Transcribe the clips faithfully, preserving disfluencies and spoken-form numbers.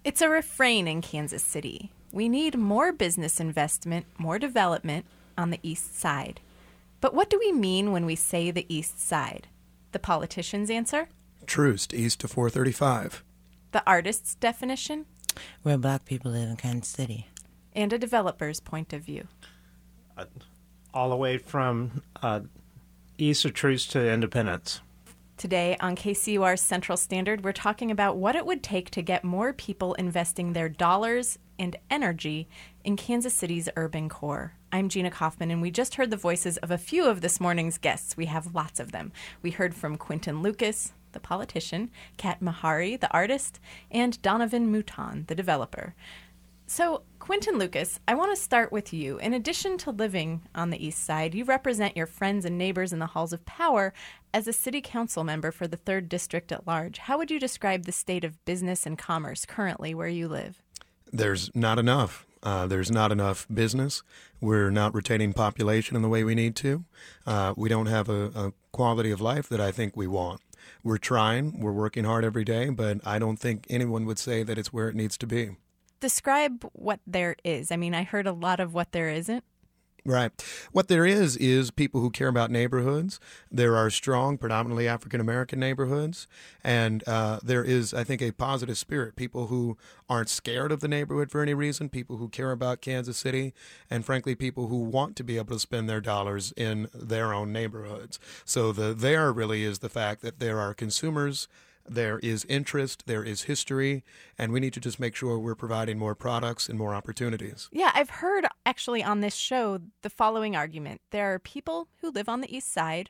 It's a refrain in Kansas City. We need more business investment, more development on the East Side. But what do we mean when we say the East Side? The politician's answer? Troost, east of four thirty-five. The artist's definition? Where black people live in Kansas City. And a developer's point of view? Uh, all the way from uh, east of Troost to Independence. Today on K C U R's Central Standard, we're talking about what it would take to get more people investing their dollars and energy in Kansas City's urban core. I'm Gina Kaufman, and we just heard the voices of a few of this morning's guests. We have lots of them. We heard from Quinton Lucas, the politician, Kat Mahari, the artist, and Donovan Mouton, the developer. So, Quinton Lucas, I want to start with you. In addition to living on the East Side, you represent your friends and neighbors in the halls of power as a city council member for the third District at large. How would you describe the state of business and commerce currently where you live? There's not enough. Uh, there's not enough business. We're not retaining population in the way we need to. Uh, we don't have a, a quality of life that I think we want. We're trying. We're working hard every day, but I don't think anyone would say that it's where it needs to be. Describe what there is. I mean, I heard a lot of what there isn't. Right. What there is is people who care about neighborhoods. There are strong, predominantly African-American neighborhoods. And uh, there is, I think, a positive spirit. People who aren't scared of the neighborhood for any reason, people who care about Kansas City, and frankly, people who want to be able to spend their dollars in their own neighborhoods. So the there really is the fact that there are consumers, there is interest, there is history, and we need to just make sure we're providing more products and more opportunities. Yeah, I've heard actually on this show the following argument. There are people who live on the East Side,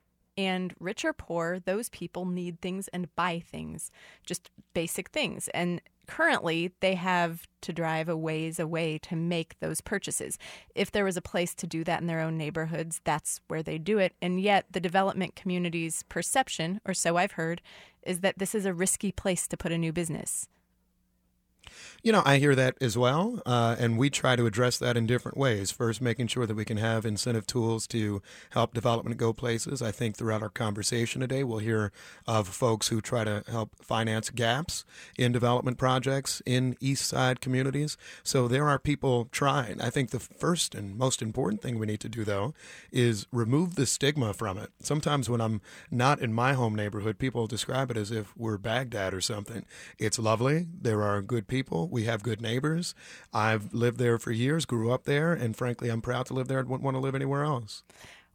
and rich or poor, those people need things and buy things, just basic things. And currently, they have to drive a ways away to make those purchases. If there was a place to do that in their own neighborhoods, that's where they do it. And yet the development community's perception, or so I've heard, is that this is a risky place to put a new business. You know, I hear that as well, uh, and we try to address that in different ways. First, making sure that we can have incentive tools to help development go places. I think throughout our conversation today, we'll hear of folks who try to help finance gaps in development projects in East Side communities. So there are people trying. I think the first and most important thing we need to do, though, is remove the stigma from it. Sometimes when I'm not in my home neighborhood, people describe it as if we're Baghdad or something. It's lovely. There are good people. We have good neighbors. I've lived there for years, grew up there, and frankly, I'm proud to live there and wouldn't want to live anywhere else.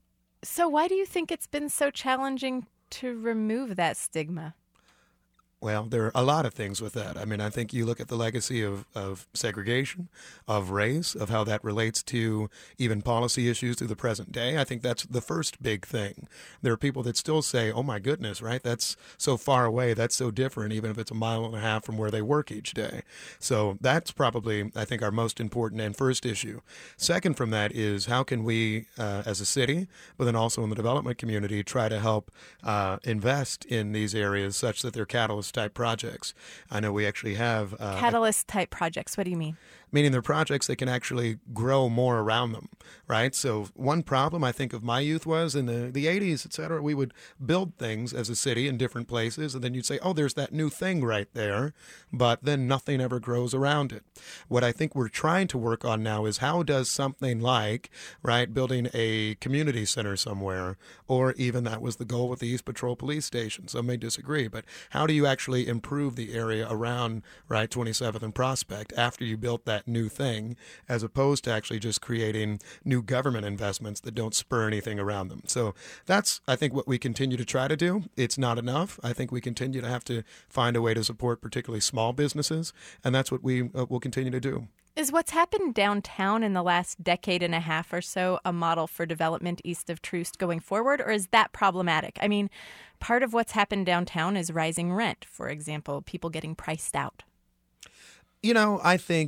So why do you think it's been so challenging to remove that stigma? Well, there are a lot of things with that. I mean, I think you look at the legacy of, of segregation, of race, of how that relates to even policy issues to the present day. I think that's the first big thing. There are people that still say, oh, my goodness, right? That's so far away. That's so different, even if it's a mile and a half from where they work each day. So that's probably, I think, our most important and first issue. Second from that is how can we, uh, as a city, but then also in the development community, try to help uh, invest in these areas such that they're catalysts type projects. I know we actually have uh, catalyst type projects. What do you mean? Meaning they're projects that can actually grow more around them, right? So one problem I think of my youth was in the, the eighties, et cetera, we would build things as a city in different places, and then you'd say, oh, there's that new thing right there, but then nothing ever grows around it. What I think we're trying to work on now is how does something like, right, building a community center somewhere, or even that was the goal with the East Patrol Police Station. Some may disagree, but how do you actually improve the area around, right, twenty-seventh and Prospect after you built that new thing, as opposed to actually just creating new government investments that don't spur anything around them. So that's, I think, what we continue to try to do. It's not enough. I think we continue to have to find a way to support particularly small businesses, and that's what we uh, will continue to do. Is what's happened downtown in the last decade and a half or so a model for development east of Troost going forward, or is that problematic? I mean, part of what's happened downtown is rising rent, for example, people getting priced out. You know, I think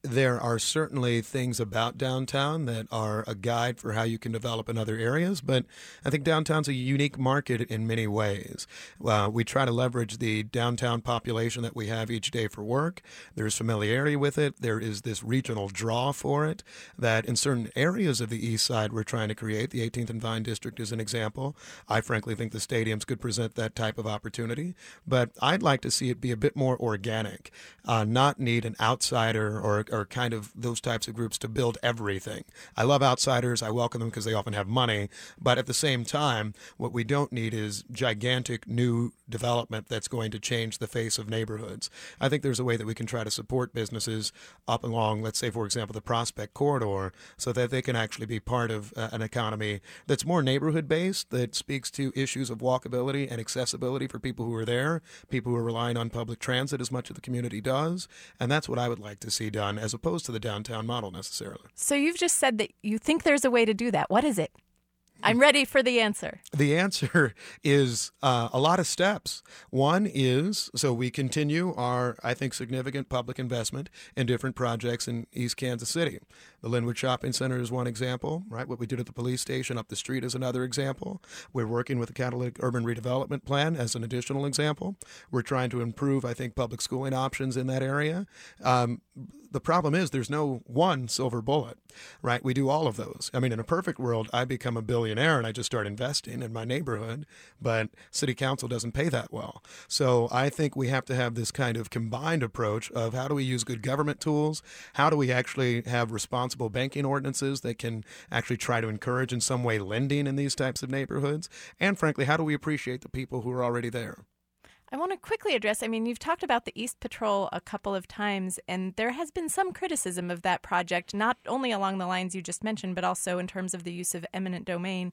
there are certainly things about downtown that are a guide for how you can develop in other areas, but I think downtown's a unique market in many ways. Uh, we try to leverage the downtown population that we have each day for work. There's familiarity with it. There is this regional draw for it that in certain areas of the east side we're trying to create. The eighteenth and Vine District is an example. I frankly think the stadiums could present that type of opportunity, but I'd like to see it be a bit more organic, uh, not need an outsider or or kind of those types of groups to build everything. I love outsiders. I welcome them because they often have money. But at the same time, what we don't need is gigantic new development that's going to change the face of neighborhoods. I think there's a way that we can try to support businesses up along, let's say, for example, the Prospect Corridor, so that they can actually be part of uh, an economy that's more neighborhood-based, that speaks to issues of walkability and accessibility for people who are there, people who are relying on public transit as much as the community does. And that's what I would like to see done, as opposed to the downtown model necessarily. So you've just said that you think there's a way to do that. What is it? I'm ready for the answer. The answer is uh, a lot of steps. One is, so we continue our, I think, significant public investment in different projects in East Kansas City. The Linwood Shopping Center is one example, right? What we did at the police station up the street is another example. We're working with the Catalytic Urban Redevelopment Plan as an additional example. We're trying to improve, I think, public schooling options in that area. Um, the problem is there's no one silver bullet, right? We do all of those. I mean, in a perfect world, I become a billionaire and I just start investing in my neighborhood, but city council doesn't pay that well. So I think we have to have this kind of combined approach of how do we use good government tools? How do we actually have responsible banking ordinances that can actually try to encourage in some way lending in these types of neighborhoods? And frankly, how do we appreciate the people who are already there? I want to quickly address, I mean, you've talked about the East Patrol a couple of times, and there has been some criticism of that project, not only along the lines you just mentioned, but also in terms of the use of eminent domain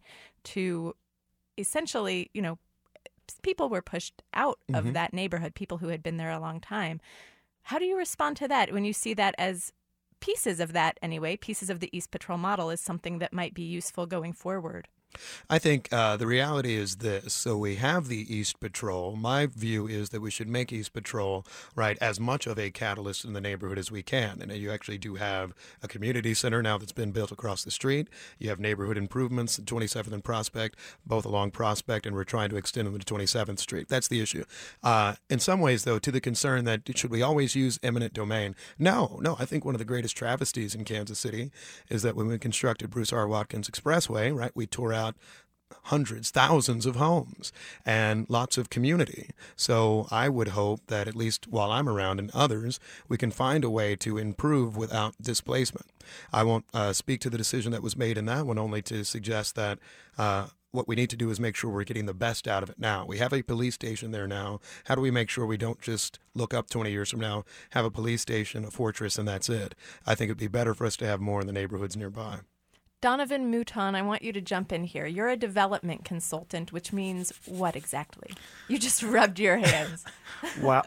to essentially, you know, people were pushed out of mm-hmm. that neighborhood, people who had been there a long time. How do you respond to that when you see that as pieces of that, anyway, pieces of the East Patrol model is something that might be useful going forward? I think uh, the reality is this. So we have the East Patrol. My view is that we should make East Patrol, right, as much of a catalyst in the neighborhood as we can. And you actually do have a community center now that's been built across the street. You have neighborhood improvements at twenty-seventh and Prospect, both along Prospect, and we're trying to extend them to twenty-seventh Street. That's the issue. Uh, in some ways, though, to the concern that should we always use eminent domain? No, no. I think one of the greatest travesties in Kansas City is that when we constructed Bruce R. Watkins Expressway, right, we tore out hundreds, thousands of homes and lots of community. So I would hope that at least while I'm around and others, we can find a way to improve without displacement. I won't uh, speak to the decision that was made in that one, only to suggest that uh, what we need to do is make sure we're getting the best out of it now. We have a police station there now. How do we make sure we don't just look up twenty years from now, have a police station, a fortress, and that's it? I think it'd be better for us to have more in the neighborhoods nearby. Donovan Mouton, I want you to jump in here. You're a development consultant, which means what exactly? You just rubbed your hands. Well,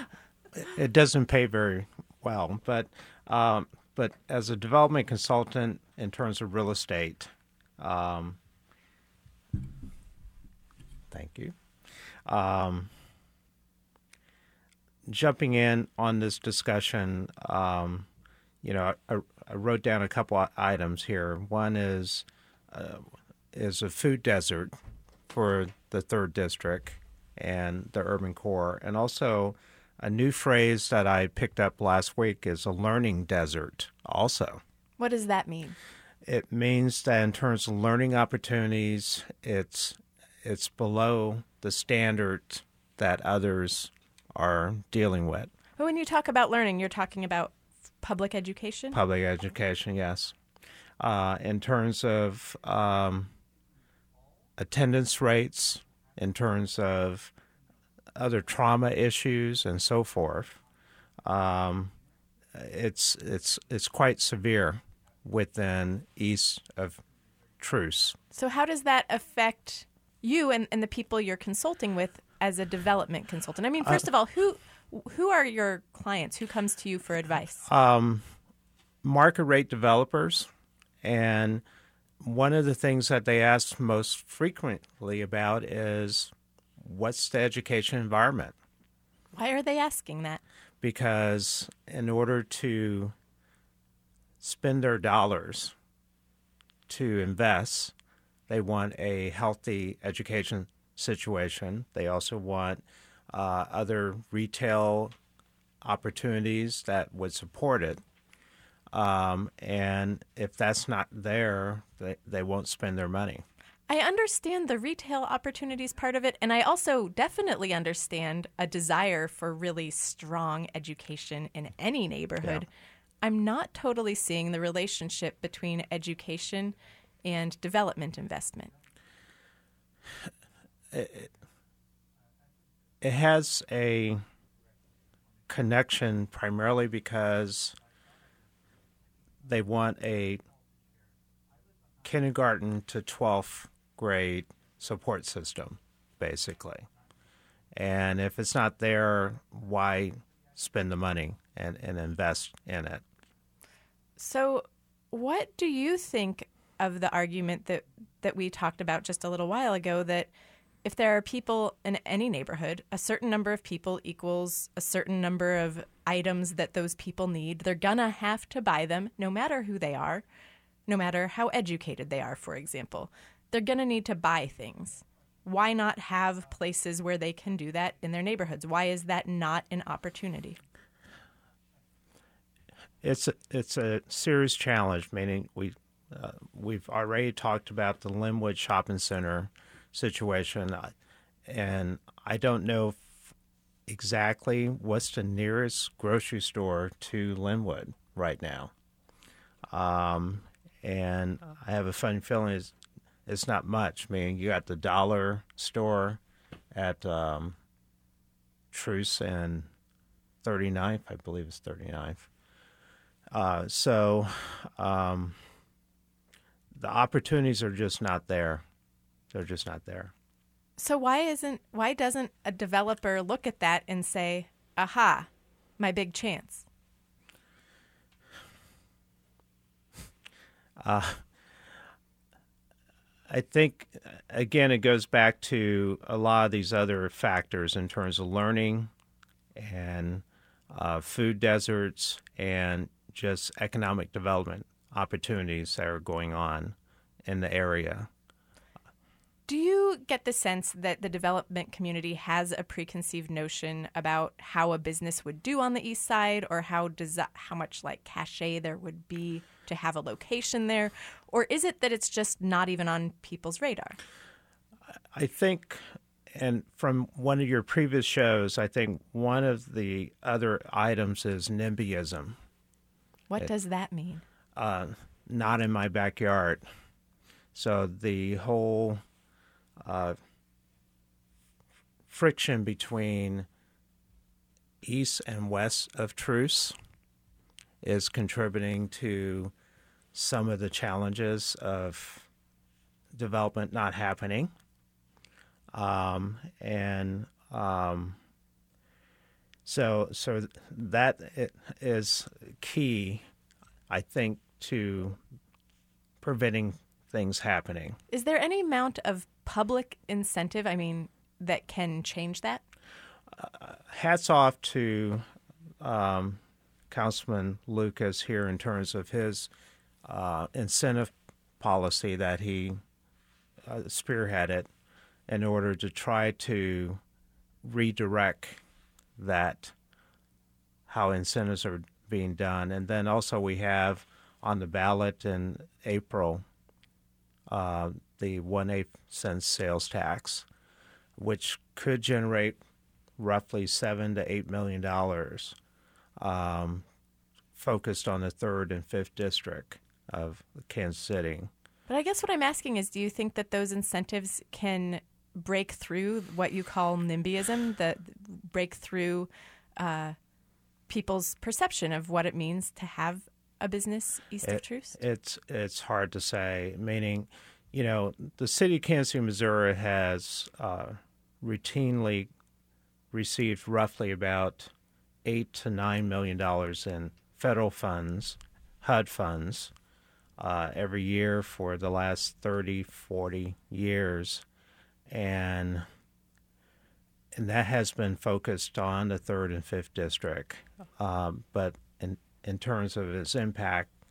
it doesn't pay very well, but um, but as a development consultant in terms of real estate, um, thank you. Um, jumping in on this discussion, um, you know, I, I wrote down a couple of items here. One is uh, is a food desert for the third district and the urban core, and also a new phrase that I picked up last week is a learning desert also. What does that mean? It means that in terms of learning opportunities, it's it's below the standard that others are dealing with. But when you talk about learning, you're talking about public education? Public education, yes. Uh, in terms of um, attendance rates, in terms of other trauma issues and so forth, um, it's it's it's quite severe within east of Truce. So how does that affect you and, and the people you're consulting with as a development consultant? I mean, first uh, of all, who who are your clients? Who comes to you for advice? Um, market rate developers. And one of the things that they ask most frequently about is, what's the education environment? Why are they asking that? Because in order to spend their dollars to invest. They want a healthy education situation. They also want uh, other retail opportunities that would support it. Um, and if that's not there, they, they won't spend their money. I understand the retail opportunities part of it, and I also definitely understand a desire for really strong education in any neighborhood. Yeah. I'm not totally seeing the relationship between education and development investment. It, it has a connection primarily because they want a kindergarten to twelfth grade support system, basically. And if it's not there, why spend the money and, and invest in it? So what do you think of the argument that, that we talked about just a little while ago, that if there are people in any neighborhood, a certain number of people equals a certain number of items that those people need, they're going to have to buy them no matter who they are, no matter how educated they are, for example. They're going to need to buy things. Why not have places where they can do that in their neighborhoods? Why is that not an opportunity? It's a, it's a serious challenge, meaning we, uh, we've already talked about the Linwood Shopping Center situation, and I don't know if exactly what's the nearest grocery store to Linwood right now. Um, and I have a funny feeling it's, it's not much. I mean, you got the dollar store at um, Truce and thirty-ninth, I believe it's thirty-ninth. Uh, so um, the opportunities are just not there. They're just not there. So why isn't why doesn't a developer look at that and say, aha, my big chance? Uh, I think, again, it goes back to a lot of these other factors in terms of learning and uh, food deserts and just economic development opportunities that are going on in the area. Do you get the sense that the development community has a preconceived notion about how a business would do on the east side, or how does how much like cachet there would be to have a location there? Or is it that it's just not even on people's radar? I think, and from one of your previous shows, I think one of the other items is NIMBYism. What it, does that mean? Uh, not in my backyard. So the whole uh, friction between east and west of Truce is contributing to some of the challenges of development not happening. Um, and um, so so that is key, I think, to preventing things happening. Is there any amount of public incentive, I mean, that can change that? Uh, hats off to um, Councilman Lucas here in terms of his uh, incentive policy that he uh, spearheaded in order to try to redirect that, how incentives are being done. And then also we have on the ballot in April uh, the one-eighth cent sales tax, which could generate roughly seven to eight million dollars, um, focused on the third and fifth district of Kansas City. But I guess what I'm asking is, do you think that those incentives can break through what you call NIMBYism, that break through uh, people's perception of what it means to have a business east it, of Truce? It's it's hard to say. Meaning, you know, the city of Kansas City, Missouri has uh, routinely received roughly about eight to nine million dollars in federal funds, H U D funds, uh, every year for the last thirty, forty years. And and that has been focused on the third and fifth district. Um, but in in terms of its impact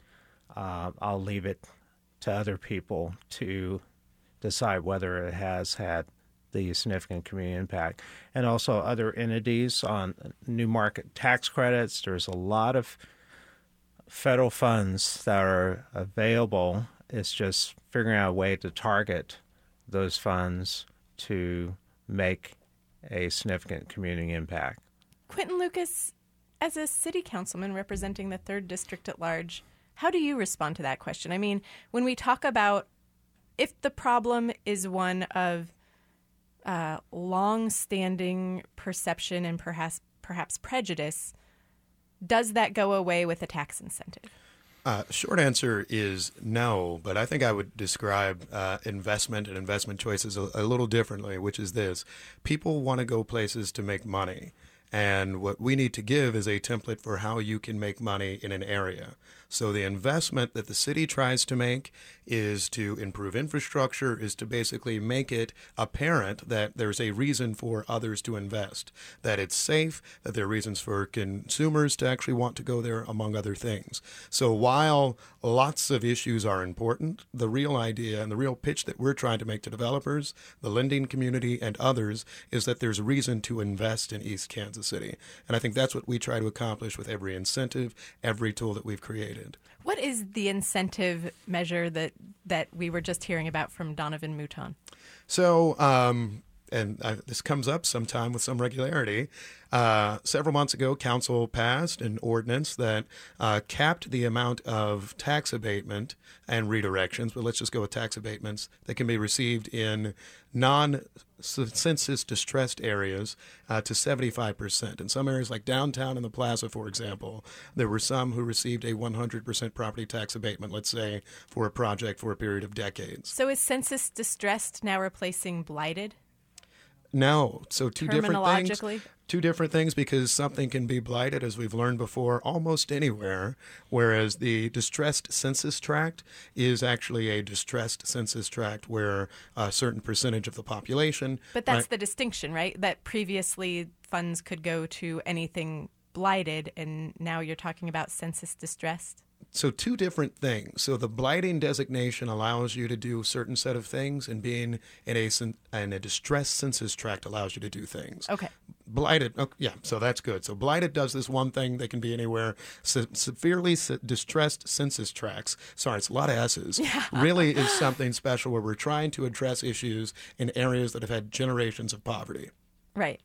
uh, I'll leave it to other people to decide whether it has had the significant community impact. And also other entities on new market tax credits. There's a lot of federal funds that are available. It's just figuring out a way to target those funds to make a significant community impact. Quinton Lucas, as a city councilman representing the third district at large, how do you respond to that question? I mean, when we talk about if the problem is one of uh, long-standing perception and perhaps perhaps prejudice, does that go away with a tax incentive? Uh, short answer is no, but I think I would describe uh, investment and investment choices a, a little differently, which is this. People want to go places to make money. And what we need to give is a template for how you can make money in an area. So the investment that the city tries to make is to improve infrastructure, is to basically make it apparent that there's a reason for others to invest, that it's safe, that there are reasons for consumers to actually want to go there, among other things. So while lots of issues are important, the real idea and the real pitch that we're trying to make to developers, the lending community, and others is that there's reason to invest in East Kansas City. And I think that's what we try to accomplish with every incentive, every tool that we've created. What is the incentive measure that, that we were just hearing about from Donovan Mouton? So, um, and uh, this comes up sometime with some regularity. Uh, several months ago, council passed an ordinance that uh, capped the amount of tax abatement and redirections, but let's just go with tax abatements that can be received in non-census distressed areas uh, to seventy-five percent. In some areas like downtown and the plaza, for example, there were some who received a one hundred percent property tax abatement, let's say, for a project for a period of decades. So is census distressed now replacing blighted? No. So two different things. Terminologically? Two different things, because something can be blighted, as we've learned before, almost anywhere, whereas the distressed census tract is actually a distressed census tract where a certain percentage of the population... But that's right, the distinction, right? That previously funds could go to anything blighted, and now you're talking about census distressed? So two different things. So the blighting designation allows you to do a certain set of things, and being in a in a distressed census tract allows you to do things. Okay. Blighted, oh, yeah, so that's good. So blighted does this one thing. They can be anywhere. Se- severely se- distressed census tracts, sorry, it's a lot of S's, Yeah. really is something special where we're trying to address issues in areas that have had generations of poverty. Right.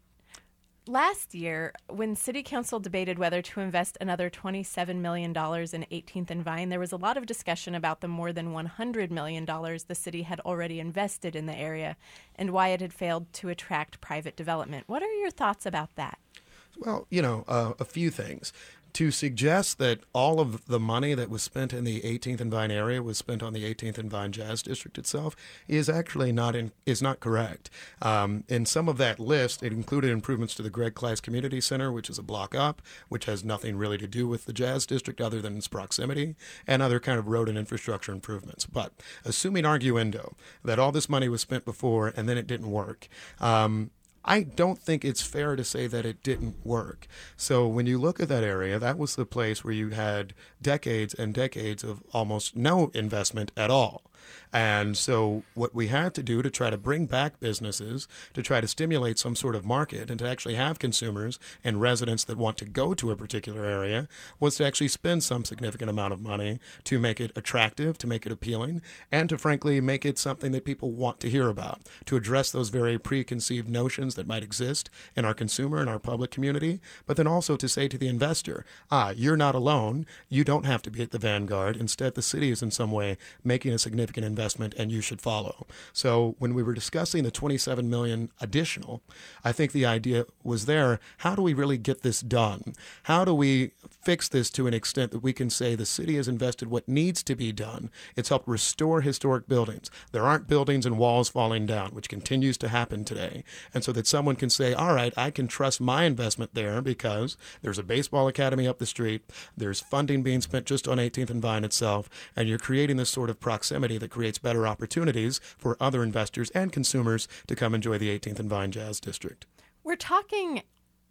Last year, when City Council debated whether to invest another twenty-seven million dollars in eighteenth and Vine, there was a lot of discussion about the more than one hundred million dollars the city had already invested in the area and why it had failed to attract private development. What are your thoughts about that? Well, you know, uh, a few things. To suggest that all of the money that was spent in the eighteenth and Vine area was spent on the eighteenth and Vine Jazz District itself is actually not in, is not correct. Um, in some of that list, it included improvements to the Greg Kleiss Community Center, which is a block up, which has nothing really to do with the Jazz District other than its proximity, and other kind of road and infrastructure improvements. But assuming arguendo that all this money was spent before and then it didn't work, um, I don't think it's fair to say that it didn't work. So when you look at that area, that was the place where you had decades and decades of almost no investment at all. And so what we had to do to try to bring back businesses, to try to stimulate some sort of market and to actually have consumers and residents that want to go to a particular area, was to actually spend some significant amount of money to make it attractive, to make it appealing, and to frankly make it something that people want to hear about, to address those very preconceived notions that might exist in our consumer and our public community, but then also to say to the investor, ah, you're not alone, you don't have to be at the vanguard, instead the city is in some way making a significant investment and you should follow. So when we were discussing the twenty-seven million dollars additional, I think the idea was there, how do we really get this done? How do we fix this to an extent that we can say the city has invested what needs to be done? It's helped restore historic buildings. There aren't buildings and walls falling down, which continues to happen today. And so that someone can say, all right, I can trust my investment there because there's a baseball academy up the street, there's funding being spent just on eighteenth and Vine itself, and you're creating this sort of proximity that creates better opportunities for other investors and consumers to come enjoy the eighteenth and Vine Jazz District. We're talking,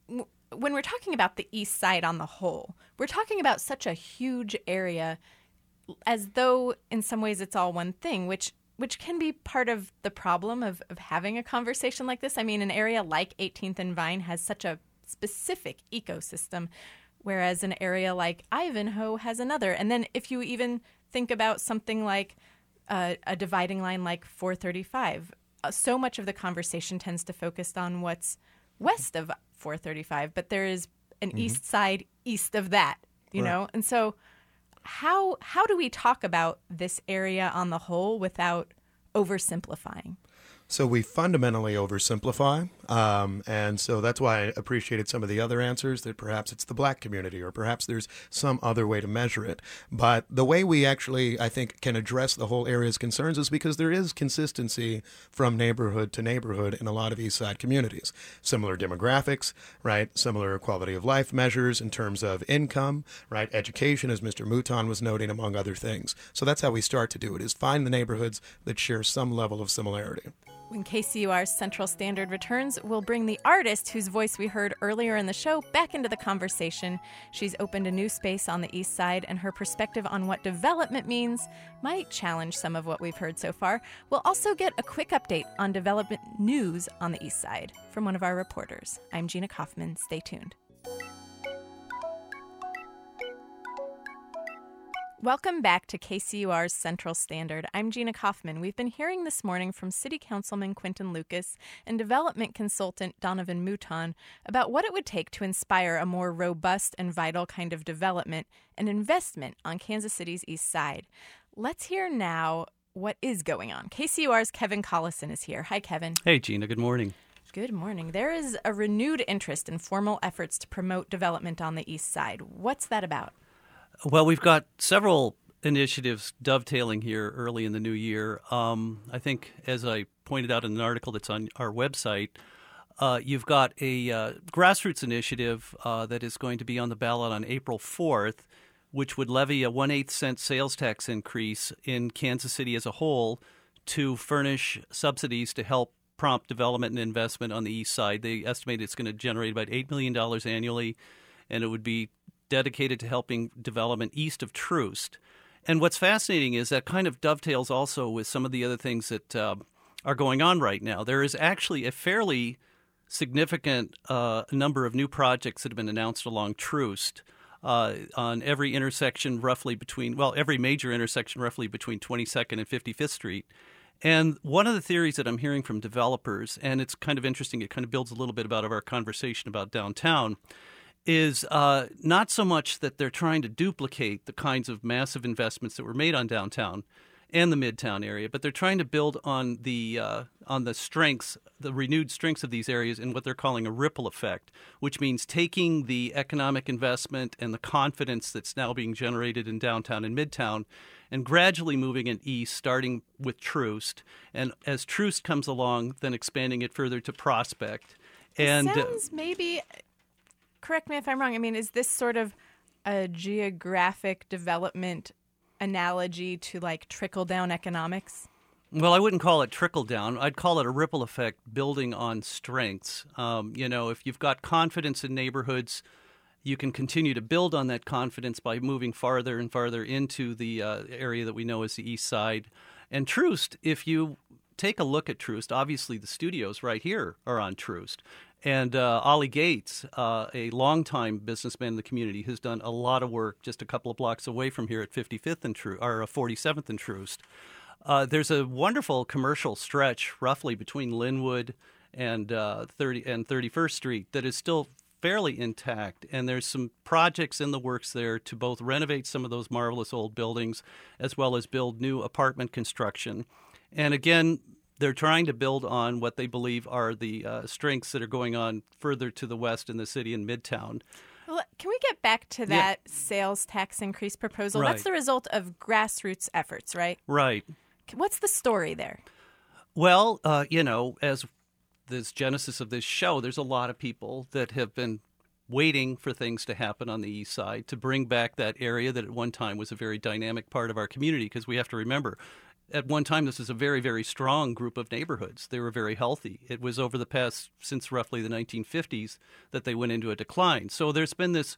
when we're talking about the East Side on the whole, we're talking about such a huge area. as though in some ways it's all one thing, which which can be part of the problem of, of having a conversation like this. I mean, an area like eighteenth and Vine has such a specific ecosystem, whereas an area like Ivanhoe has another. And then if you even think about something like uh, a dividing line like four thirty-five, uh, so much of the conversation tends to focus on what's west of four thirty-five, but there is an mm-hmm. east side east of that, you right. know? And so how how do we talk about this area on the whole without oversimplifying? So we fundamentally oversimplify, um, and so that's why I appreciated some of the other answers, that perhaps it's the black community or perhaps there's some other way to measure it. But the way we actually, I think, can address the whole area's concerns is because there is consistency from neighborhood to neighborhood in a lot of East Side communities. Similar demographics, right? Similar quality of life measures in terms of income, right? Education, as Mister Mouton was noting, among other things. So that's how we start to do it, is find the neighborhoods that share some level of similarity. When K C U R's Central Standard returns, we'll bring the artist whose voice we heard earlier in the show back into the conversation. She's opened a new space on the East Side, and her perspective on what development means might challenge some of what we've heard so far. We'll also get a quick update on development news on the East Side from one of our reporters. I'm Gina Kaufman. Stay tuned. Welcome back to K C U R's Central Standard. I'm Gina Kaufman. We've been hearing this morning from City Councilman Quinton Lucas and development consultant Donovan Mouton about what it would take to inspire a more robust and vital kind of development and investment on Kansas City's East Side. Let's hear now what is going on. K C U R's Kevin Collison is here. Hi, Kevin. Hey, Gina. Good morning. Good morning. There is a renewed interest in formal efforts to promote development on the East Side. What's that about? Well, we've got several initiatives dovetailing here early in the new year. Um, I think, as I pointed out in an article that's on our website, uh, you've got a uh, grassroots initiative uh, that is going to be on the ballot on April fourth, which would levy a one-eighth cent sales tax increase in Kansas City as a whole to furnish subsidies to help prompt development and investment on the East Side. They estimate it's going to generate about eight million dollars annually, and it would be dedicated to helping development east of Troost. And what's fascinating is that kind of dovetails also with some of the other things that uh, are going on right now. There is actually a fairly significant uh, number of new projects that have been announced along Troost uh, on every intersection roughly between, well, every major intersection roughly between twenty-second and fifty-fifth Street. And one of the theories that I'm hearing from developers, and it's kind of interesting, it kind of builds a little bit about our conversation about downtown, is uh, not so much that they're trying to duplicate the kinds of massive investments that were made on downtown and the Midtown area, but they're trying to build on the uh, on the strengths, the renewed strengths of these areas in what they're calling a ripple effect, which means taking the economic investment and the confidence that's now being generated in downtown and Midtown and gradually moving it east, starting with Troost. And as Troost comes along, then expanding it further to Prospect. And it sounds maybe... Correct me if I'm wrong. I mean, is this sort of a geographic development analogy to like trickle-down economics? Well, I wouldn't call it trickle-down. I'd call it a ripple effect building on strengths. Um, you know, if you've got confidence in neighborhoods, you can continue to build on that confidence by moving farther and farther into the uh, area that we know as the East Side. And Troost, if you take a look at Troost, obviously the studios right here are on Troost. And uh, Ollie Gates, uh, a longtime businessman in the community, has done a lot of work just a couple of blocks away from here at fifty-fifth and Troost, or forty-seventh and Troost. Uh, there's a wonderful commercial stretch roughly between Linwood and uh, thirty and thirty-first Street that is still fairly intact, and there's some projects in the works there to both renovate some of those marvelous old buildings as well as build new apartment construction. And again, they're trying to build on what they believe are the uh, strengths that are going on further to the west in the city in Midtown. Well, can we get back to that yeah. sales tax increase proposal? Right. That's the result of grassroots efforts, right? Right. What's the story there? Well, uh, you know, as this genesis of this show, there's a lot of people that have been waiting for things to happen on the East Side to bring back that area that at one time was a very dynamic part of our community, because we have to remember, at one time, this is a very, very strong group of neighborhoods. They were very healthy. It was over the past, since roughly the nineteen fifties, that they went into a decline. So there's been this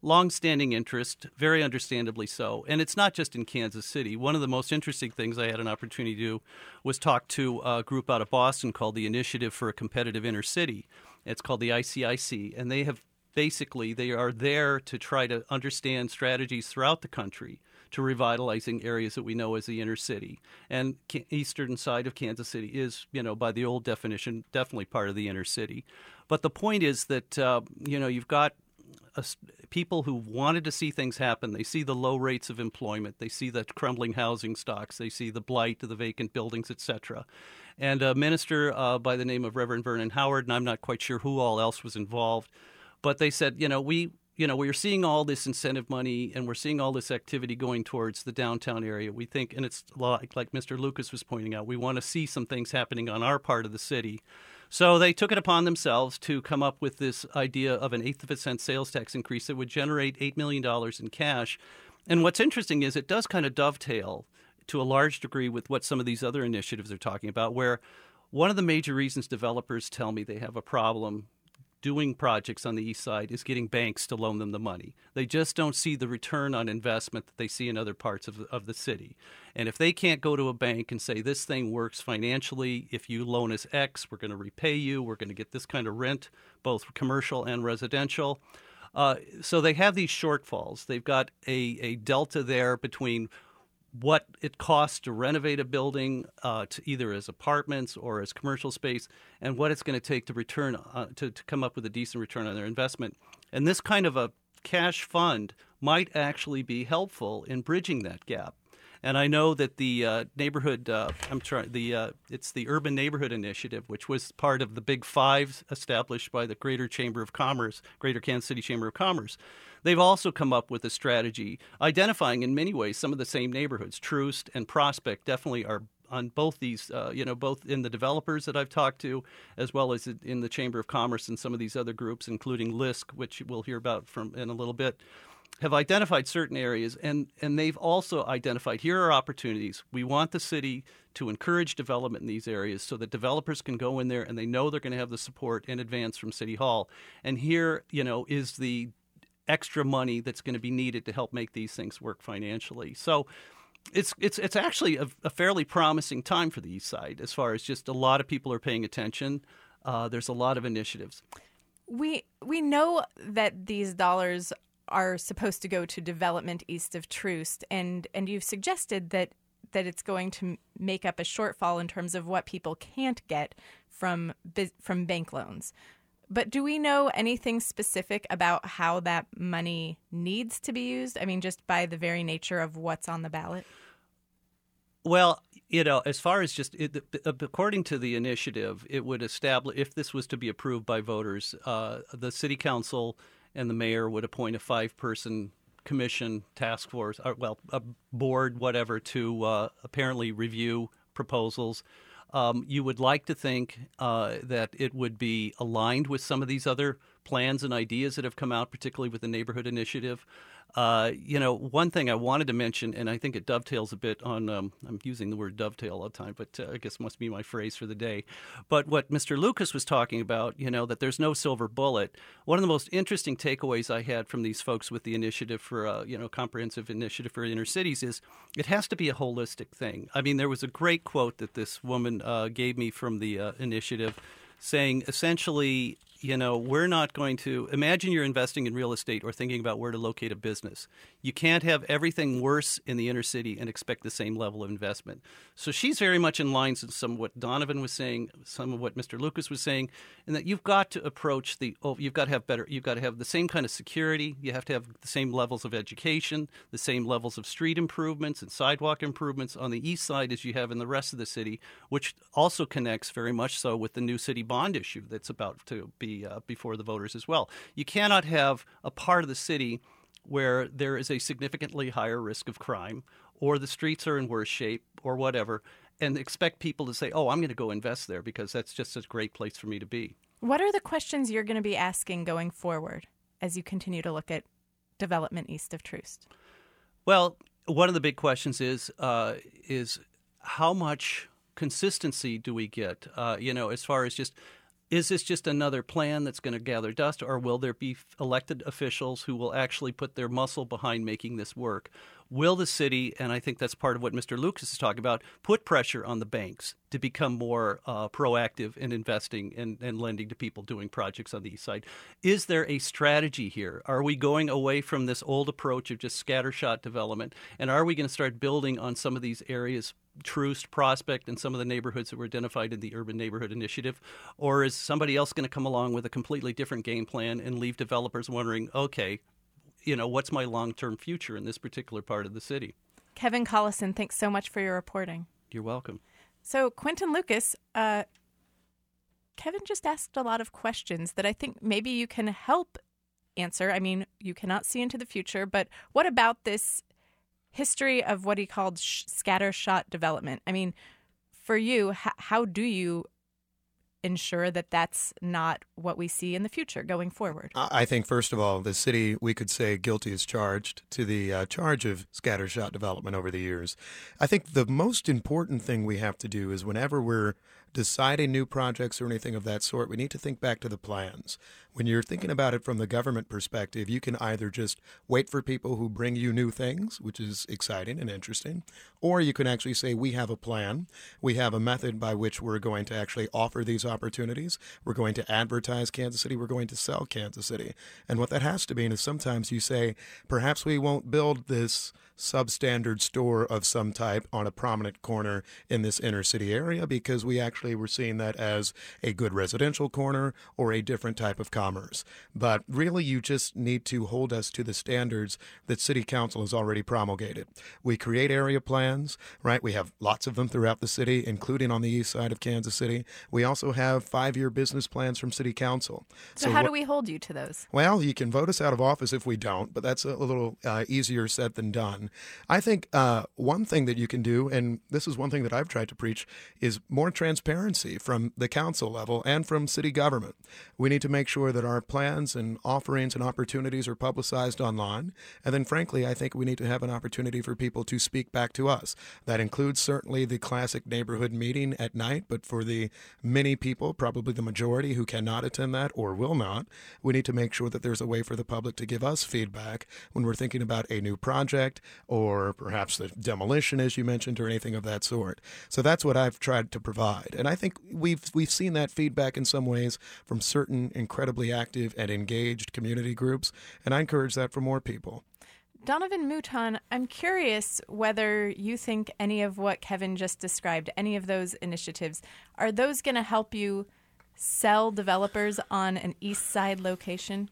longstanding interest, very understandably so. And it's not just in Kansas City. One of the most interesting things I had an opportunity to do was talk to a group out of Boston called the Initiative for a Competitive Inner City. It's called the I C I C, and they have basically, they are there to try to understand strategies throughout the country to revitalizing areas that we know as the inner city. And eastern side of Kansas City is, you know, by the old definition, definitely part of the inner city. But the point is that, uh, you know, you've got a, people who wanted to see things happen. They see the low rates of employment. They see the crumbling housing stocks. They see the blight of the vacant buildings, et cetera. And a minister uh, by the name of Reverend Vernon Howard, and I'm not quite sure who all else was involved, but they said, you know, we You know, we're seeing all this incentive money and we're seeing all this activity going towards the downtown area. We think, and it's like, like Mister Lucas was pointing out, we want to see some things happening on our part of the city. So they took it upon themselves to come up with this idea of an eighth of a cent sales tax increase that would generate eight million dollars in cash. And what's interesting is it does kind of dovetail to a large degree with what some of these other initiatives are talking about, where one of the major reasons developers tell me they have a problem doing projects on the east side is getting banks to loan them the money. They just don't see the return on investment that they see in other parts of, of the city. And if they can't go to a bank and say, this thing works financially, if you loan us X, we're going to repay you, we're going to get this kind of rent, both commercial and residential. Uh, so they have these shortfalls. They've got a, a delta there between what it costs to renovate a building, uh, to either as apartments or as commercial space, and what it's going to take to return uh, to, to come up with a decent return on their investment. And this kind of a cash fund might actually be helpful in bridging that gap. And I know that the uh, neighborhood, uh, I'm trying, the uh, it's the Urban Neighborhood Initiative, which was part of the Big Five established by the Greater Chamber of Commerce, Greater Kansas City Chamber of Commerce. They've also come up with a strategy identifying in many ways some of the same neighborhoods. Troost and Prospect definitely are on both these, uh, you know, both in the developers that I've talked to, as well as in the Chamber of Commerce and some of these other groups, including L I S C, which we'll hear about from in a little bit, have identified certain areas, and, and they've also identified, here are opportunities. We want the city to encourage development in these areas so that developers can go in there and they know they're going to have the support in advance from City Hall. And here, you know, is the extra money that's going to be needed to help make these things work financially. So it's it's it's actually a, a fairly promising time for the East Side as far as just a lot of people are paying attention. Uh, there's a lot of initiatives. We we know that these dollars are supposed to go to development east of Troost, and and you've suggested that that it's going to make up a shortfall in terms of what people can't get from from bank loans. But do we know anything specific about how that money needs to be used? I mean, just by the very nature of what's on the ballot? Well, you know, as far as just it, according to the initiative, it would establish, if this was to be approved by voters, uh, the city council and the mayor would appoint a five-person commission, task force, or, well, a board, whatever, to uh, apparently review proposals. Um, you would like to think uh, that it would be aligned with some of these other plans and ideas that have come out, particularly with the neighborhood initiative. Uh, you know, one thing I wanted to mention, and I think it dovetails a bit on, um, I'm using the word dovetail all the time, but uh, I guess must be my phrase for the day. But what Mister Lucas was talking about, you know, that there's no silver bullet. One of the most interesting takeaways I had from these folks with the initiative for, uh, you know, comprehensive initiative for inner cities is it has to be a holistic thing. I mean, there was a great quote that this woman uh, gave me from the uh, initiative saying essentially, you know, we're not going to imagine you're investing in real estate or thinking about where to locate a business. You can't have everything worse in the inner city and expect the same level of investment. So she's very much in line with some of what Donovan was saying, some of what Mister Lucas was saying, and that you've got to approach the, oh, you've got to have better, you've got to have the same kind of security. You have to have the same levels of education, the same levels of street improvements and sidewalk improvements on the east side as you have in the rest of the city, which also connects very much so with the new city bond issue that's about to be Uh, before the voters as well. You cannot have a part of the city where there is a significantly higher risk of crime or the streets are in worse shape or whatever and expect people to say, oh, I'm going to go invest there because that's just a great place for me to be. What are the questions you're going to be asking going forward as you continue to look at development east of Troost? Well, one of the big questions is, uh, is how much consistency do we get, uh, you know, as far as just Is this just another plan that's going to gather dust, or will there be elected officials who will actually put their muscle behind making this work? Will the city, and I think that's part of what Mister Lucas is talking about, put pressure on the banks to become more uh, proactive in investing and, and lending to people doing projects on the east side? Is there a strategy here? Are we going away from this old approach of just scattershot development? And are we going to start building on some of these areas, Troost, Prospect, and some of the neighborhoods that were identified in the Urban Neighborhood Initiative? Or is somebody else going to come along with a completely different game plan and leave developers wondering, okay, you know, what's my long-term future in this particular part of the city? Kevin Collison, thanks so much for your reporting. You're welcome. So, Quentin Lucas, uh, Kevin just asked a lot of questions that I think maybe you can help answer. I mean, you cannot see into the future, but what about this history of what he called sh- scattershot development? I mean, for you, h- how do you ensure that that's not what we see in the future going forward? I think, first of all, the city, we could say guilty as charged to the uh, charge of scattershot development over the years. I think the most important thing we have to do is whenever we're deciding new projects or anything of that sort, we need to think back to the plans. When you're thinking about it from the government perspective, you can either just wait for people who bring you new things, which is exciting and interesting, or you can actually say, we have a plan. We have a method by which we're going to actually offer these opportunities. We're going to advertise Kansas City. We're going to sell Kansas City. And what that has to mean is sometimes you say, perhaps we won't build this substandard store of some type on a prominent corner in this inner city area because we actually were seeing that as a good residential corner or a different type of commerce. But really, you just need to hold us to the standards that City Council has already promulgated. We create area plans, right? We have lots of them throughout the city, including on the east side of Kansas City. We also have five-year business plans from City Council. So, so how wh- do we hold you to those? Well, you can vote us out of office if we don't, but that's a little uh, easier said than done. I think uh, one thing that you can do, and this is one thing that I've tried to preach, is more transparency from the council level and from city government. We need to make sure that our plans and offerings and opportunities are publicized online. And then, frankly, I think we need to have an opportunity for people to speak back to us. That includes certainly the classic neighborhood meeting at night, but for the many people, probably the majority, who cannot attend that or will not, we need to make sure that there's a way for the public to give us feedback when we're thinking about a new project, or perhaps the demolition, as you mentioned, or anything of that sort. So that's what I've tried to provide. And I think we've we've seen that feedback in some ways from certain incredibly active and engaged community groups, and I encourage that for more people. Donovan Mouton, I'm curious whether you think any of what Kevin just described, any of those initiatives, are those going to help you sell developers on an east side location?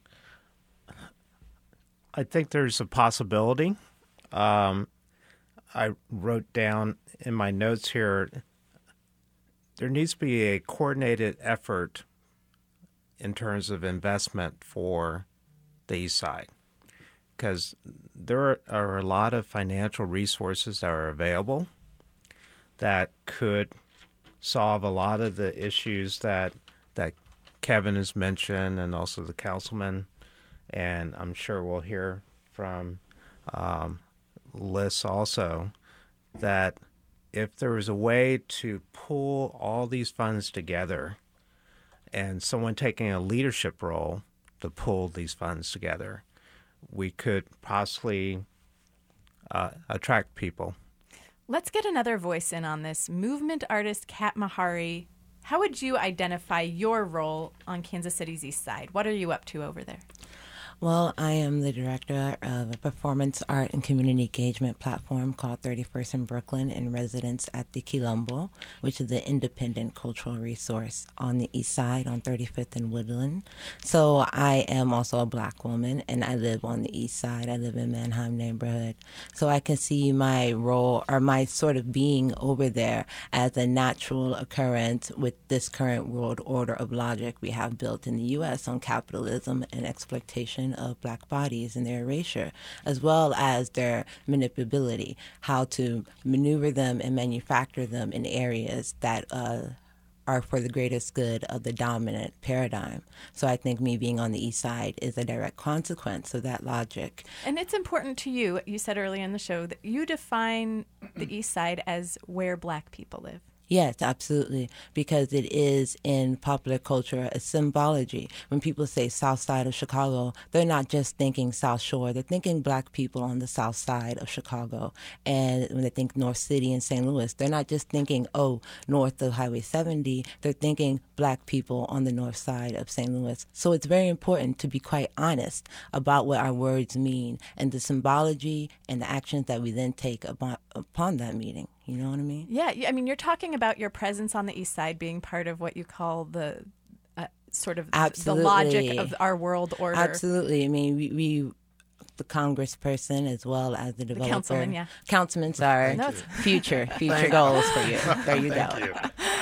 I think there's a possibility. Um, I wrote down in my notes here, there needs to be a coordinated effort in terms of investment for the east side, because there are a lot of financial resources that are available that could solve a lot of the issues that that Kevin has mentioned, and also the councilman, and I'm sure we'll hear from um, Liz also, that if there was a way to pull all these funds together and someone taking a leadership role to pull these funds together, we could possibly uh, attract people. Let's get another voice in on this. Movement artist Kat Mahari, how would you identify your role on Kansas City's east side? What are you up to over there? Well, I am the director of a performance art and community engagement platform called thirty-first in Brooklyn, in residence at the Quilombo, which is the independent cultural resource on the east side on thirty-fifth and Woodland. So I am also a Black woman, and I live on the east side. I live in Manheim neighborhood. So I can see my role, or my sort of being over there, as a natural occurrence with this current world order of logic we have built in the U S on capitalism and exploitation of Black bodies and their erasure, as well as their manipulability, how to maneuver them and manufacture them in areas that uh, are for the greatest good of the dominant paradigm. So I think me being on the east side is a direct consequence of that logic. And it's important to you, you said earlier in the show, that you define the east side as where Black people live. Yes, absolutely, because it is in popular culture a symbology. When people say South Side of Chicago, they're not just thinking South Shore, they're thinking black people on the South Side of Chicago. And when they think North City and Saint Louis, they're not just thinking, oh, north of Highway seventy, they're thinking black people on the north side of Saint Louis. So it's very important to be quite honest about what our words mean and the symbology and the actions that we then take upon, upon that meeting. You know what I mean? Yeah, I mean, you're talking about your presence on the East Side being part of what you call the uh, sort of Absolutely. the logic of our world order. Absolutely. I mean, we, we the congressperson as well as the developer. The councilman, yeah. Councilman, sorry. No, it's- Future, future goals for you. There you go. Thank you.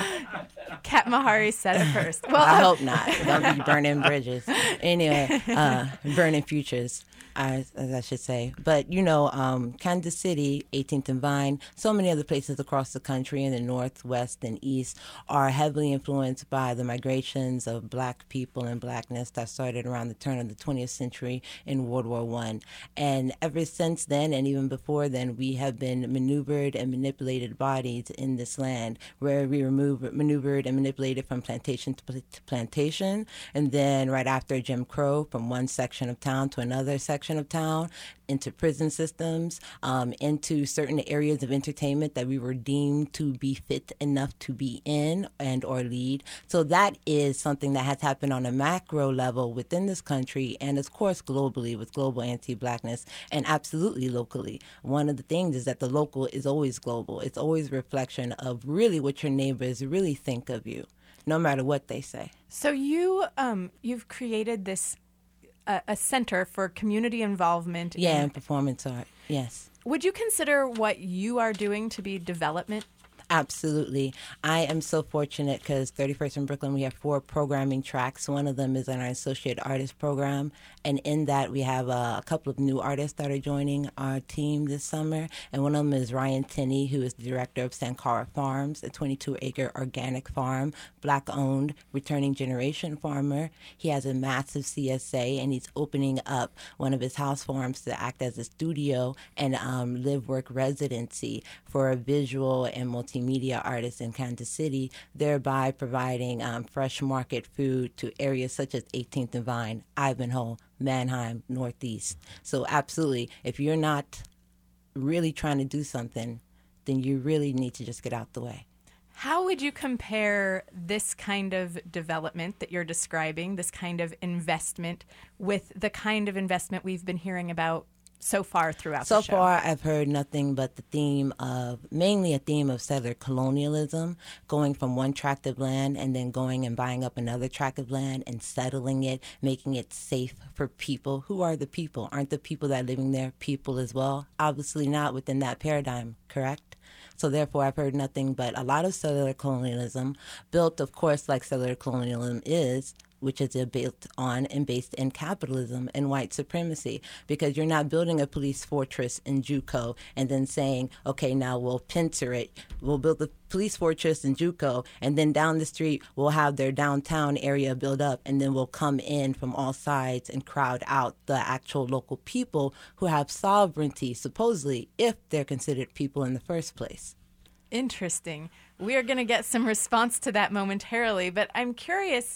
Kat Mahari said it first. Well, I uh, hope not. Don't be burning bridges. Anyway, uh, burning futures, as, as I should say. But, you know, um, Kansas City, eighteenth and Vine, so many other places across the country in the North, West, and East are heavily influenced by the migrations of black people and blackness that started around the turn of the twentieth century in World War One. And ever since then, and even before then, we have been maneuvered and manipulated bodies in this land, where we were moved, maneuvered and manipulated from plantation to, pl- to plantation, and then right after Jim Crow, from one section of town to another section of town, into prison systems, um, into certain areas of entertainment that we were deemed to be fit enough to be in and or lead. So that is something that has happened on a macro level within this country and, of course, globally with global anti-blackness and absolutely locally. One of the things is that the local is always global. It's always a reflection of really what your neighbors really think of you, no matter what they say. so you um, you've created this uh, a center for community involvement. Yeah, in- and performance art, yes. Would you consider what you are doing to be development? Absolutely. I am so fortunate because thirty-first in Brooklyn, we have four programming tracks. One of them is in our Associate Artist Program. And in that, we have uh, a couple of new artists that are joining our team this summer. And one of them is Ryan Tinney, who is the director of Sankara Farms, a twenty-two acre organic farm, black-owned, returning generation farmer. He has a massive C S A, and he's opening up one of his house farms to act as a studio and um, live-work residency for a visual and multimedia artists in Kansas City, thereby providing um, fresh market food to areas such as eighteenth and Vine, Ivanhoe, Manheim, Northeast. So absolutely, if you're not really trying to do something, then you really need to just get out the way. How would you compare this kind of development that you're describing, this kind of investment, with the kind of investment we've been hearing about so far throughout So the show? far, I've heard nothing but the theme of, mainly a theme of settler colonialism, going from one tract of land and then going and buying up another tract of land and settling it, making it safe for people. Who are the people? Aren't the people that are living there people as well? Obviously not within that paradigm, correct? So therefore, I've heard nothing but a lot of settler colonialism, built, of course, like settler colonialism is, which is built on and based in capitalism and white supremacy, because you're not building a police fortress in JUCO and then saying, okay, now we'll pincer it. We'll build the police fortress in JUCO, and then down the street we'll have their downtown area built up, and then we'll come in from all sides and crowd out the actual local people who have sovereignty, supposedly, if they're considered people in the first place. Interesting. We are going to get some response to that momentarily, but I'm curious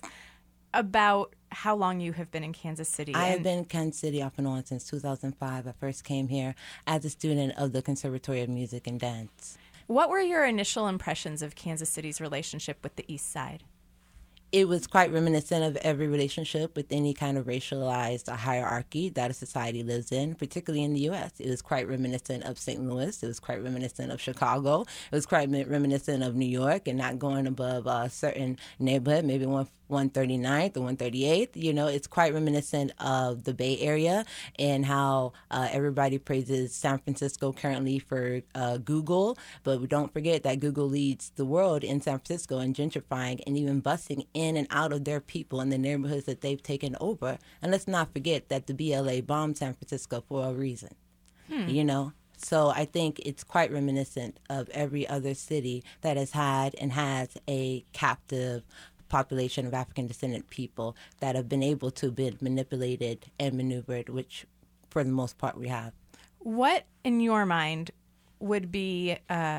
about how long you have been in Kansas City. I have and- been in Kansas City off and on since two thousand five. I first came here as a student of the Conservatory of Music and Dance. What were your initial impressions of Kansas City's relationship with the East Side? It was quite reminiscent of every relationship with any kind of racialized hierarchy that a society lives in, particularly in the U S. It was quite reminiscent of Saint Louis. It was quite reminiscent of Chicago. It was quite reminiscent of New York and not going above a certain neighborhood, maybe one one thirty-ninth or one thirty-eighth. You know, it's quite reminiscent of the Bay Area and how uh, everybody praises San Francisco currently for uh, Google, but we don't forget that Google leads the world in San Francisco in gentrifying and even busing in and out of their people in the neighborhoods that they've taken over. And let's not forget that the B L A bombed San Francisco for a reason, hmm. you know? So I think it's quite reminiscent of every other city that has had and has a captive population of African descendant people that have been able to be manipulated and maneuvered, which for the most part we have. What, in your mind, would be uh,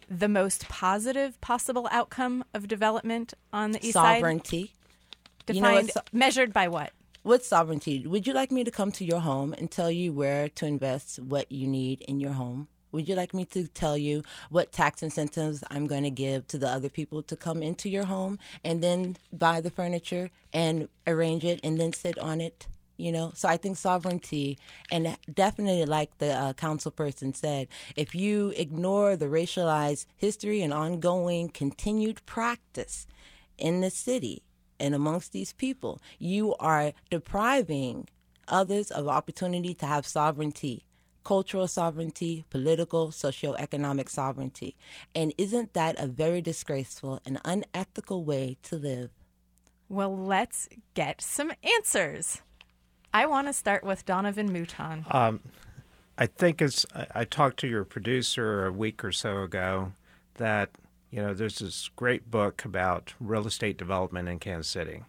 the most positive possible outcome of development on the east side? Sovereignty. Defined, You know what so- measured by what? What's sovereignty? Would you like me to come to your home and tell you where to invest what you need in your home? Would you like me to tell you what tax incentives I'm going to give to the other people to come into your home and then buy the furniture and arrange it and then sit on it? You know, so I think sovereignty, and definitely like the uh, council person said, if you ignore the racialized history and ongoing continued practice in the city and amongst these people, you are depriving others of opportunity to have sovereignty. Cultural sovereignty, political, socioeconomic sovereignty. And isn't that a very disgraceful and unethical way to live? Well, let's get some answers. I want to start with Donovan Mouton. Um, I think as I, I talked to your producer a week or so ago that, you know, there's this great book about real estate development in Kansas City.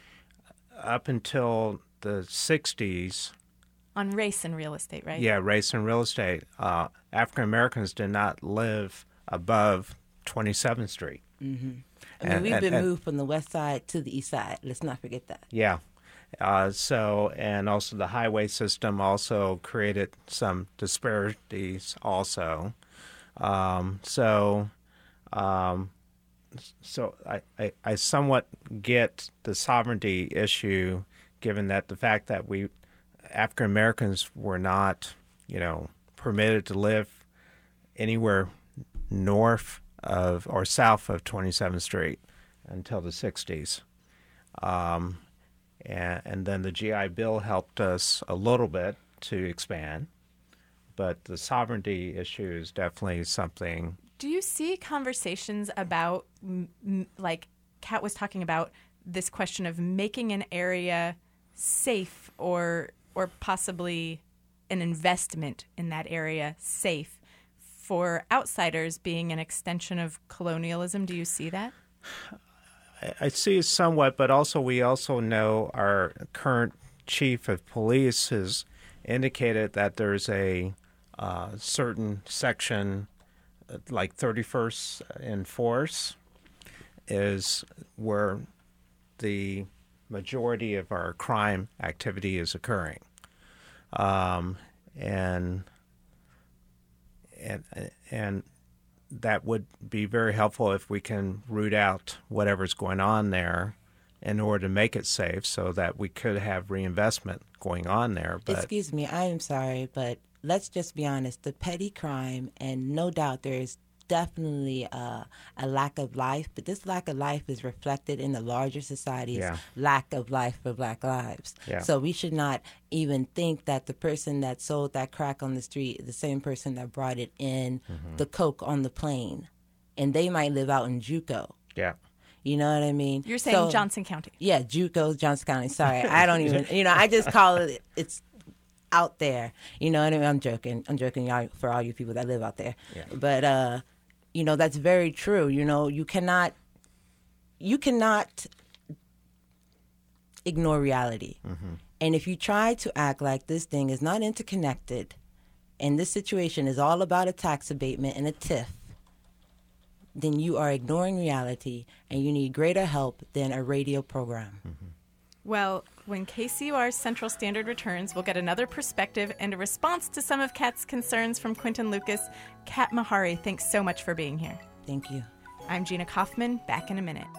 Up until the sixties, On race and real estate, right? Yeah, race and real estate. Uh, African Americans did not live above twenty-seventh Street. Mm-hmm. I mean, And- we've and- been and- moved from the west side to the east side. Let's not forget that. Yeah. Uh, so, and also the highway system also created some disparities also. Um, so, um, so I, I, I somewhat get the sovereignty issue, given that the fact that we African Americans were not, you know, permitted to live anywhere north of or south of twenty-seventh Street until the sixties. Um, and, and then the G I Bill helped us a little bit to expand. But the sovereignty issue is definitely something. Do you see conversations about, m- m- like Kat was talking about, this question of making an area safe or or possibly an investment in that area safe for outsiders being an extension of colonialism? Do you see that? I, I see it somewhat, but also we also know our current chief of police has indicated that there's a uh, certain section, uh, like thirty-first in Force, is where the majority of our crime activity is occurring, um, and and and that would be very helpful if we can root out whatever's going on there in order to make it safe, so that we could have reinvestment going on there. But Excuse me, I am sorry, but let's just be honest. The petty crime, and no doubt there is definitely uh, a lack of life, but this lack of life is reflected in the larger society's Yeah. lack of life for Black lives. Yeah. So we should not even think that the person that sold that crack on the street is the same person that brought it in, Mm-hmm. the coke on the plane, and they might live out in JUCO. yeah, You know what I mean? You're saying So- Johnson County. Yeah, JUCO, Johnson County. Sorry, I don't even. You know, I just call it. It's out there. You know what I mean? I'm joking. I'm joking, y'all, for all you people that live out there. Yeah. But uh, you know, that's very true. You know, you cannot. You cannot ignore reality. Mm-hmm. And if you try to act like this thing is not interconnected, and this situation is all about a tax abatement and a TIF, then you are ignoring reality, and you need greater help than a radio program. Well, when K C U R's Central Standard returns, we'll get another perspective and a response to some of Kat's concerns from Quentin Lucas. Kat Mahari, thanks so much for being here. Thank you. I'm Gina Kaufman, back in a minute.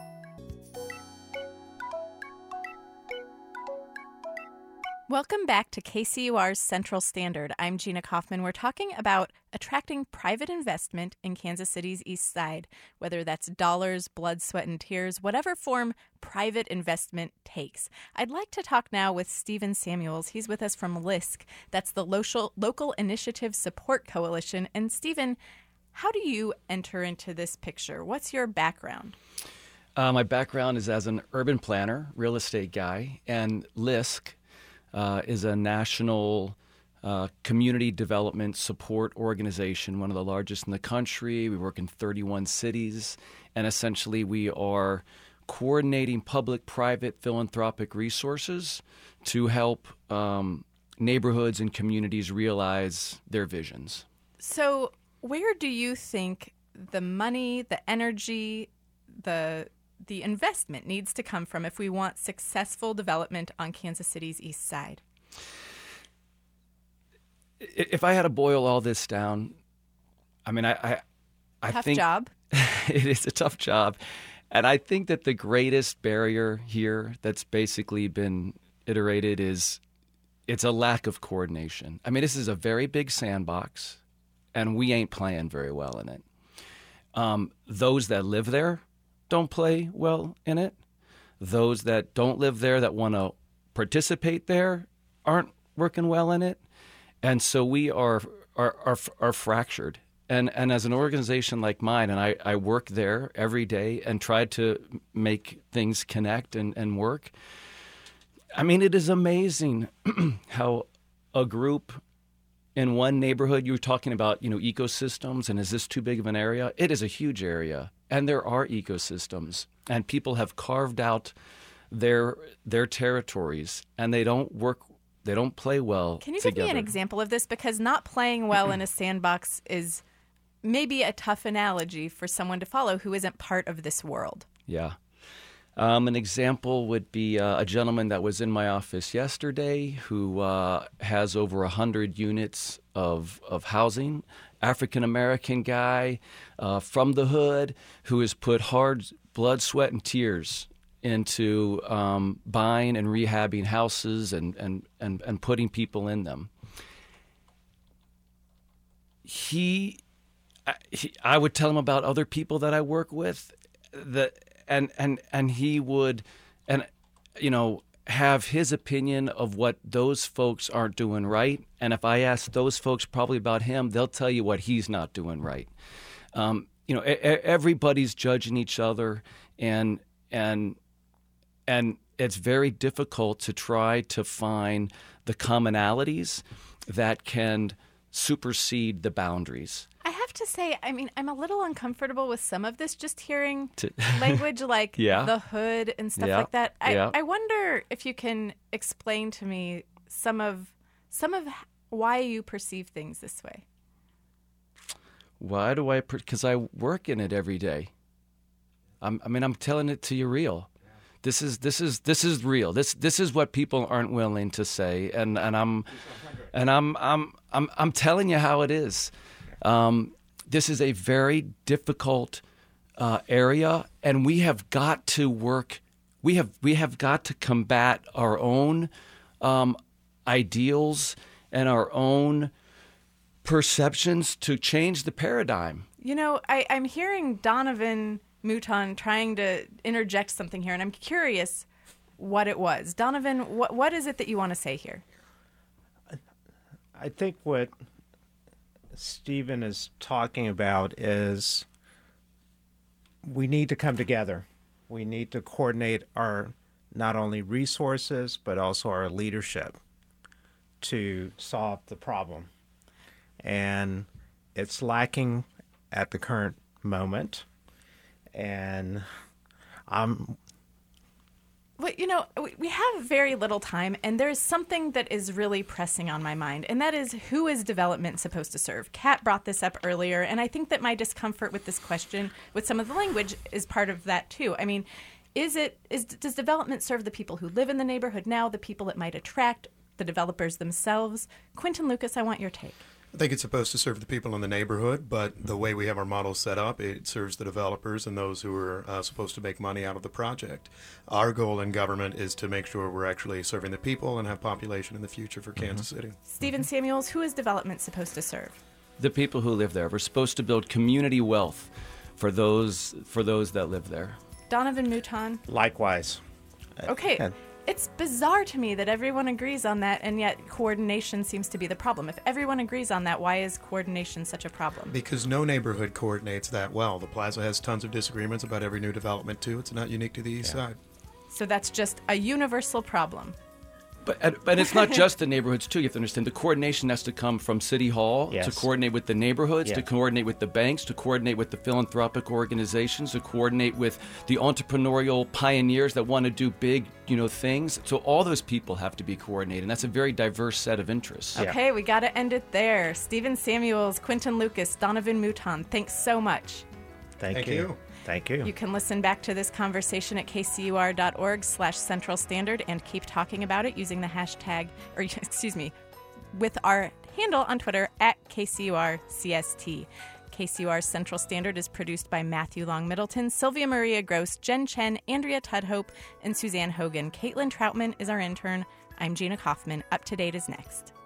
Welcome back to K C U R's Central Standard. I'm Gina Kaufman. We're talking about attracting private investment in Kansas City's East Side, whether that's dollars, blood, sweat, and tears, whatever form private investment takes. I'd like to talk now with Stephen Samuels. He's with us from L I S C. That's the Local, Local Initiative Support Coalition. And Stephen, how do you enter into this picture? What's your background? Uh, my background is as an urban planner, real estate guy, and L I S C uh, is a national uh, community development support organization, one of the largest in the country. We work in thirty-one cities, and essentially we are coordinating public, private, philanthropic resources to help um, neighborhoods and communities realize their visions. So where do you think the money, the energy, the the investment needs to come from if we want successful development on Kansas City's east side? If I had to boil all this down, I mean, I, I, I Tough think job. it is a tough job. And I think that the greatest barrier here that's basically been iterated is it's a lack of coordination. I mean, this is a very big sandbox, and we ain't playing very well in it. Um, those that live there don't play well in it. Those that don't live there that want to participate there aren't working well in it. And so we are are are, are fractured. And and as an organization like mine, and I, I work there every day and try to make things connect and, and work. I mean, it is amazing how a group in one neighborhood, you were talking about, you know, ecosystems, and is this too big of an area? It is a huge area, and there are ecosystems, and people have carved out their their territories, and they don't work, they don't play well Can you together. give me an example of this? Because not playing well in a sandbox is maybe a tough analogy for someone to follow who isn't part of this world. Yeah. Um, an example would be uh, a gentleman that was in my office yesterday who uh, has over one hundred units of, of housing, African-American guy uh, from the hood who has put hard blood, sweat, and tears into um, buying and rehabbing houses and, and, and, and putting people in them. He, he, I would tell him about other people that I work with that And, and and he would, and you know, have his opinion of what those folks aren't doing right. And if I ask those folks probably about him, they'll tell you what he's not doing right. Um, you know, e- everybody's judging each other, and and and it's very difficult to try to find the commonalities that can supersede the boundaries. I have to say, I mean, I'm a little uncomfortable with some of this, just hearing To- language like Yeah. the hood and stuff Yeah. like that. I, Yeah. I wonder if you can explain to me some of some of why you perceive things this way. Why do I? Because I work in it every day. I'm, I mean, I'm telling it to you real. This is this is this is real. This this is what people aren't willing to say, and, and I'm and I'm I'm I'm I'm telling you how it is. Um, this is a very difficult uh, area, and we have got to work. We have we have got to combat our own um, ideals and our own perceptions to change the paradigm. You know, I, I'm hearing Donovan Mouton trying to interject something here, and I'm curious what it was. Donovan, what what is it that you want to say here? I think what Stephen is talking about is we need to come together. We need to coordinate our not only resources but also our leadership to solve the problem. And it's lacking at the current moment. And I'm Well, you know, we- we have very little time, and there's something that is really pressing on my mind, and that is, who is development supposed to serve? Kat brought this up earlier, and I think that my discomfort with this question, with some of the language, is part of that too. I mean, is it is does development serve the people who live in the neighborhood now, the people it might attract, the developers themselves? Quentin Lucas, I want your take. I think it's supposed to serve the people in the neighborhood, but the way we have our model set up, it serves the developers and those who are uh, supposed to make money out of the project. Our goal in government is to make sure we're actually serving the people and have population in the future for Kansas City. Stephen Samuels, who is development supposed to serve? The people who live there. We're supposed to build community wealth for those for those that live there. Donovan Mouton. likewise. Okay. And It's bizarre to me that everyone agrees on that, and yet coordination seems to be the problem. If everyone agrees on that, why is coordination such a problem? Because no neighborhood coordinates that well. The Plaza has tons of disagreements about every new development, too. It's not unique to the East Side. So that's just a universal problem. But, but it's not just the neighborhoods, too. You have to understand the coordination has to come from City Hall Yes. to coordinate with the neighborhoods, Yeah. to coordinate with the banks, to coordinate with the philanthropic organizations, to coordinate with the entrepreneurial pioneers that want to do big, you know, things. So all those people have to be coordinated. And that's a very diverse set of interests. Yeah. Okay, we got to end it there. Stephen Samuels, Quentin Lucas, Donovan Mouton, thanks so much. Thank, Thank you. you. Thank you. You can listen back to this conversation at kcur.org slash Central Standard and keep talking about it using the hashtag, or excuse me, with our handle on Twitter at KCURCST. K C U R Central Standard is produced by Matthew Long Middleton, Sylvia Maria Gross, Jen Chen, Andrea Tudhope, and Suzanne Hogan. Caitlin Troutman is our intern. I'm Gina Kaufman. Up to Date is next.